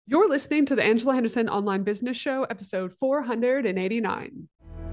You're listening to the Angela Henderson Online Business Show, episode 489.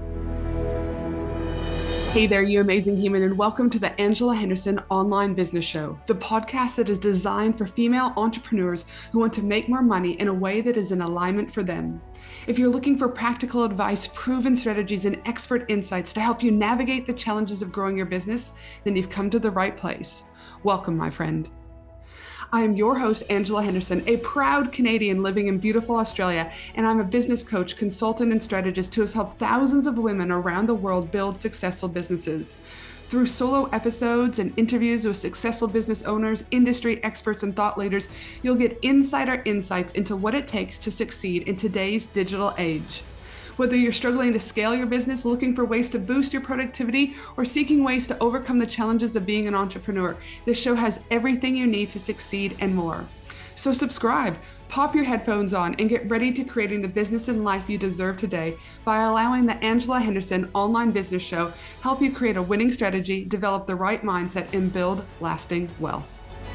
Hey there, you amazing human, and welcome to the Angela Henderson Online Business Show, the podcast that is designed for female entrepreneurs who want to make more money in a way that is in alignment for them. If you're looking for practical advice, proven strategies, and expert insights to help you navigate the challenges of growing your business, then you've come to the right place. Welcome, my friend. I am your host, Angela Henderson, a proud Canadian living in beautiful Australia, and I'm a business coach, consultant, and strategist who has helped thousands of women around the world build successful businesses. Through solo episodes and interviews with successful business owners, industry experts, and thought leaders, you'll get insider insights into what it takes to succeed in today's digital age. Whether you're struggling to scale your business, looking for ways to boost your productivity, or seeking ways to overcome the challenges of being an entrepreneur, this show has everything you need to succeed and more. So subscribe, pop your headphones on, and get ready to creating the business and life you deserve today by allowing the Angela Henderson Online Business Show help you create a winning strategy, develop the right mindset, and build lasting wealth.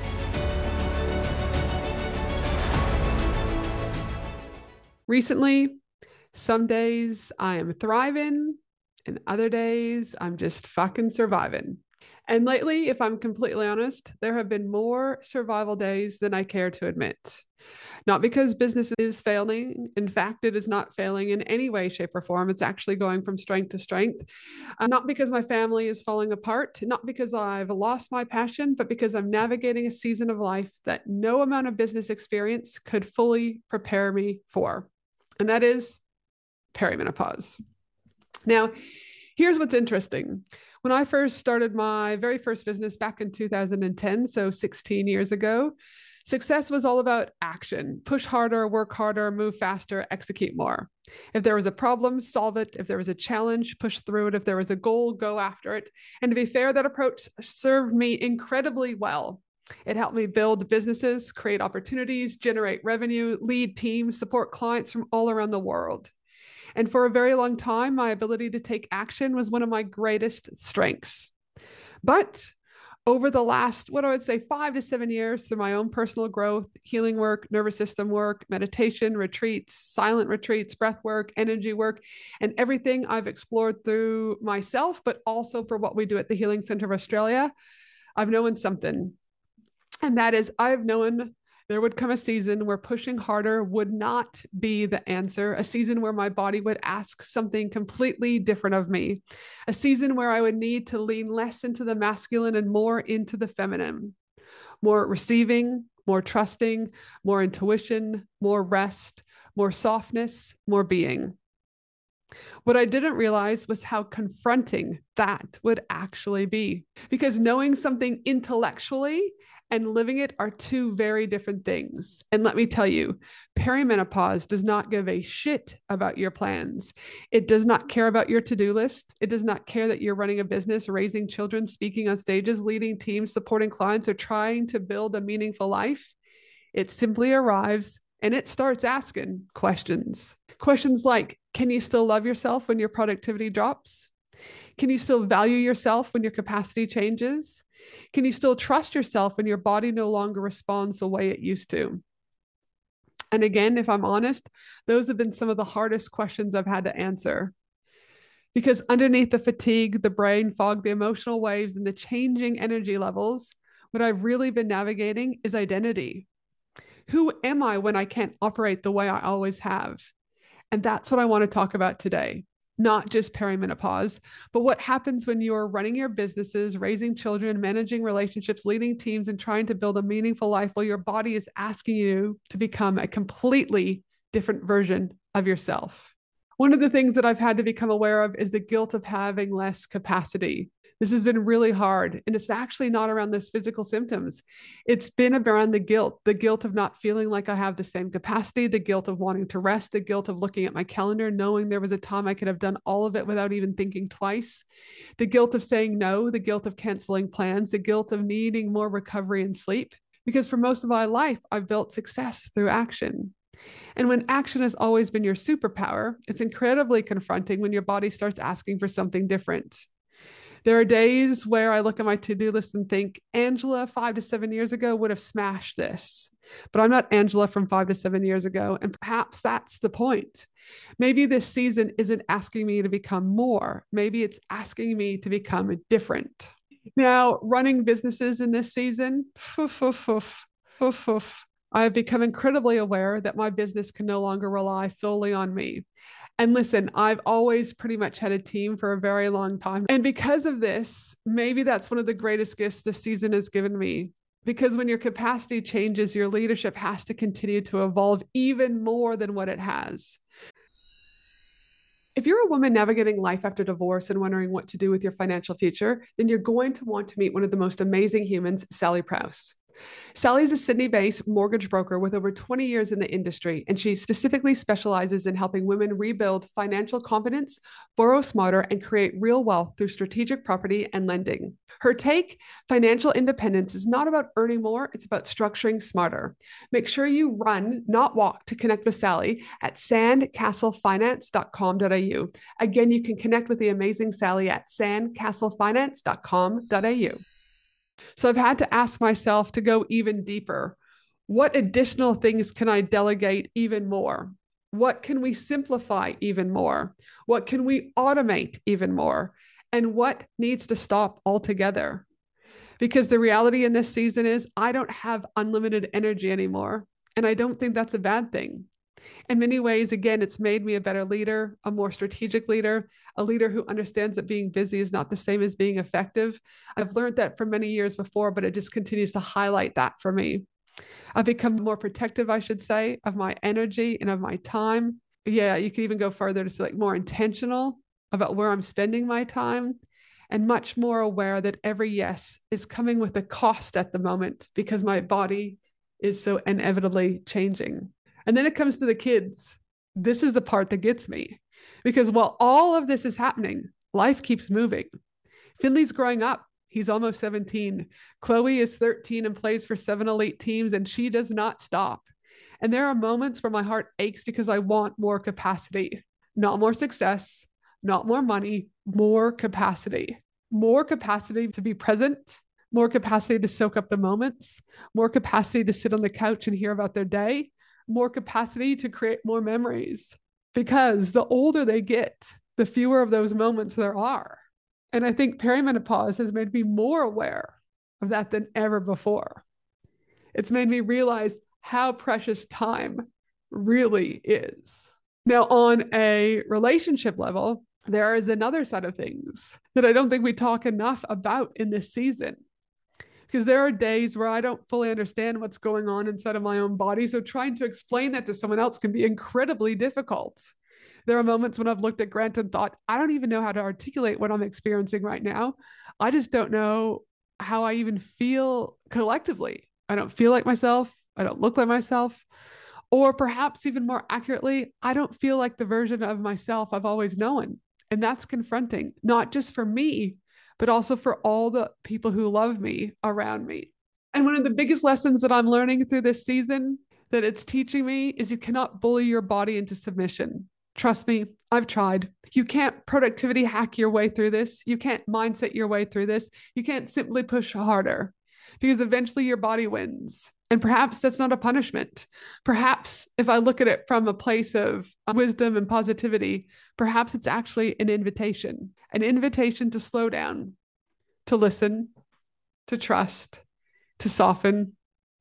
Recently, some days I am thriving, and other days I'm just fucking surviving. And lately, if I'm completely honest, there have been more survival days than I care to admit. Not because business is failing. In fact, it is not failing in any way, shape, or form. It's actually going from strength to strength. Not because my family is falling apart, not because I've lost my passion, but because I'm navigating a season of life that no amount of business experience could fully prepare me for. And that is perimenopause. Now, here's what's interesting. When I first started my very first business back in 2010, so 16 years ago, success was all about action. Push harder, work harder, move faster, execute more. If there was a problem, solve it. If there was a challenge, push through it. If there was a goal, go after it. And to be fair, that approach served me incredibly well. It helped me build businesses, create opportunities, generate revenue, lead teams, support clients from all around the world. And for a very long time, my ability to take action was one of my greatest strengths. But over the last, what I would say, 5 to 7 years, through my own personal growth, healing work, nervous system work, meditation, retreats, silent retreats, breath work, energy work, and everything I've explored through myself, but also for what we do at the Healing Center of Australia, I've known something. And that is, I've known there would come a season where pushing harder would not be the answer, a season where my body would ask something completely different of me, a season where I would need to lean less into the masculine and more into the feminine, more receiving, more trusting, more intuition, more rest, more softness, more being. What I didn't realize was how confronting that would actually be, because knowing something intellectually and living it are two very different things. And let me tell you, perimenopause does not give a shit about your plans. It does not care about your to-do list. It does not care that you're running a business, raising children, speaking on stages, leading teams, supporting clients, or trying to build a meaningful life. It simply arrives and it starts asking questions. Questions like, can you still love yourself when your productivity drops? Can you still value yourself when your capacity changes? Can you still trust yourself when your body no longer responds the way it used to? And again, if I'm honest, those have been some of the hardest questions I've had to answer. Because underneath the fatigue, the brain fog, the emotional waves, and the changing energy levels, what I've really been navigating is identity. Who am I when I can't operate the way I always have? And that's what I want to talk about today. Not just perimenopause, but what happens when you're running your businesses, raising children, managing relationships, leading teams, and trying to build a meaningful life while your body is asking you to become a completely different version of yourself. One of the things that I've had to become aware of is the guilt of having less capacity. This has been really hard. And it's actually not around those physical symptoms. It's been around the guilt of not feeling like I have the same capacity, the guilt of wanting to rest, the guilt of looking at my calendar, knowing there was a time I could have done all of it without even thinking twice, the guilt of saying no, the guilt of canceling plans, the guilt of needing more recovery and sleep. Because for most of my life, I've built success through action. And when action has always been your superpower, it's incredibly confronting when your body starts asking for something different. There are days where I look at my to-do list and think, Angela, 5 to 7 years ago would have smashed this. but I'm not Angela from 5 to 7 years ago. And perhaps that's the point. Maybe this season isn't asking me to become more. Maybe it's asking me to become different. Now, running businesses in this season, I have become incredibly aware that my business can no longer rely solely on me. And listen, I've always pretty much had a team for a very long time. And because of this, maybe that's one of the greatest gifts this season has given me. Because when your capacity changes, your leadership has to continue to evolve even more than what it has. If you're a woman navigating life after divorce and wondering what to do with your financial future, then you're going to want to meet one of the most amazing humans, Sally Prowse. Sally is a Sydney-based mortgage broker with over 20 years in the industry, and she specifically specializes in helping women rebuild financial confidence, borrow smarter, and create real wealth through strategic property and lending. Her take, financial independence is not about earning more, it's about structuring smarter. Make sure you run, not walk, to connect with Sally at sandcastlefinance.com.au. Again, you can connect with the amazing Sally at sandcastlefinance.com.au. So I've had to ask myself to go even deeper. What additional things can I delegate even more? What can we simplify even more? What can we automate even more? And what needs to stop altogether? Because the reality in this season is I don't have unlimited energy anymore. And I don't think that's a bad thing. In many ways, again, it's made me a better leader, a more strategic leader, a leader who understands that being busy is not the same as being effective. I've learned that for many years before, but it just continues to highlight that for me. I've become more protective, I should say, of my energy and of my time. Yeah, you could even go further to say like more intentional about where I'm spending my time and much more aware that every yes is coming with a cost at the moment because my body is so inevitably changing. And then it comes to the kids. This is the part that gets me because while all of this is happening, life keeps moving. Finley's growing up. He's almost 17. Chloe is 13 and plays for 7 elite teams, and she does not stop. And there are moments where my heart aches because I want more capacity, not more success, not more money, more capacity to be present, more capacity to soak up the moments, more capacity to sit on the couch and hear about their day, more capacity to create more memories. Because the older they get, the fewer of those moments there are. And I think perimenopause has made me more aware of that than ever before. It's made me realize how precious time really is. Now, on a relationship level, there is another side of things that I don't think we talk enough about in this season. Because there are days where I don't fully understand what's going on inside of my own body. So trying to explain that to someone else can be incredibly difficult. There are moments when I've looked at Grant and thought, I don't even know how to articulate what I'm experiencing right now. I just don't know how I even feel collectively. I don't feel like myself. I don't look like myself. Or perhaps even more accurately, I don't feel like the version of myself I've always known. And that's confronting, not just for me, but also for all the people who love me around me. And one of the biggest lessons that I'm learning through this season that it's teaching me is you cannot bully your body into submission. Trust me, I've tried. You can't productivity hack your way through this. You can't mindset your way through this. You can't simply push harder because eventually your body wins. And perhaps that's not a punishment. Perhaps if I look at it from a place of wisdom and positivity, perhaps it's actually an invitation to slow down, to listen, to trust, to soften,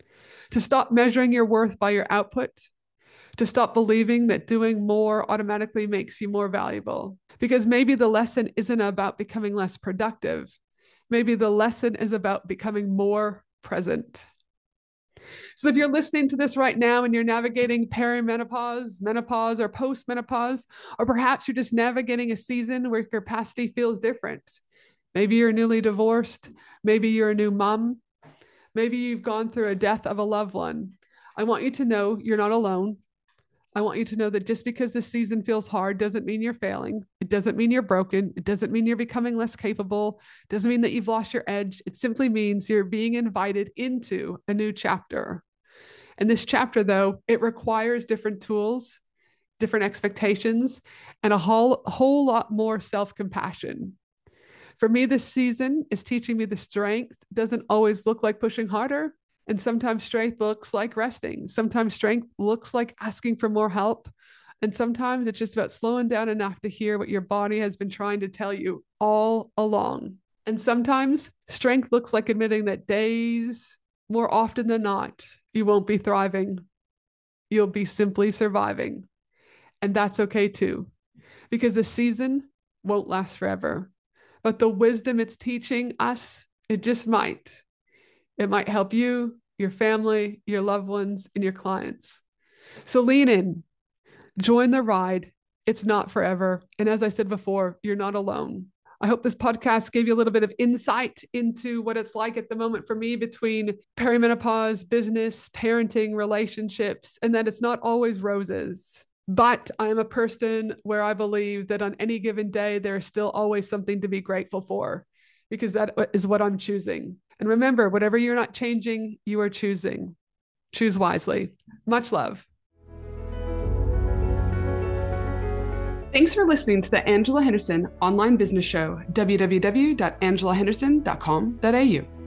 to stop measuring your worth by your output, to stop believing that doing more automatically makes you more valuable. Because maybe the lesson isn't about becoming less productive. Maybe the lesson is about becoming more present. So if you're listening to this right now and you're navigating perimenopause, menopause, or postmenopause, or perhaps you're just navigating a season where your capacity feels different. Maybe you're newly divorced. Maybe you're a new mom. Maybe you've gone through a death of a loved one. I want you to know you're not alone. I want you to know that just because this season feels hard doesn't mean you're failing. It doesn't mean you're broken. It doesn't mean you're becoming less capable. It doesn't mean that you've lost your edge. It simply means you're being invited into a new chapter. And this chapter, though, it requires different tools, different expectations, and a whole lot more self-compassion. For me, this season is teaching me the strength doesn't always look like pushing harder. And sometimes strength looks like resting. Sometimes strength looks like asking for more help. And sometimes it's just about slowing down enough to hear what your body has been trying to tell you all along. And sometimes strength looks like admitting that days, more often than not, you won't be thriving. You'll be simply surviving. And that's okay too, because the season won't last forever. But the wisdom it's teaching us, it just might. It might help you, your family, your loved ones, and your clients. So lean in, join the ride. It's not forever. And as I said before, you're not alone. I hope this podcast gave you a little bit of insight into what it's like at the moment for me between perimenopause, business, parenting, relationships, and that it's not always roses. But I am a person where I believe that on any given day, there is still always something to be grateful for, because that is what I'm choosing. And remember, whatever you're not changing, you are choosing. Choose wisely. Much love. Thanks for listening to the Angela Henderson Online Business Show, www.angelahenderson.com.au.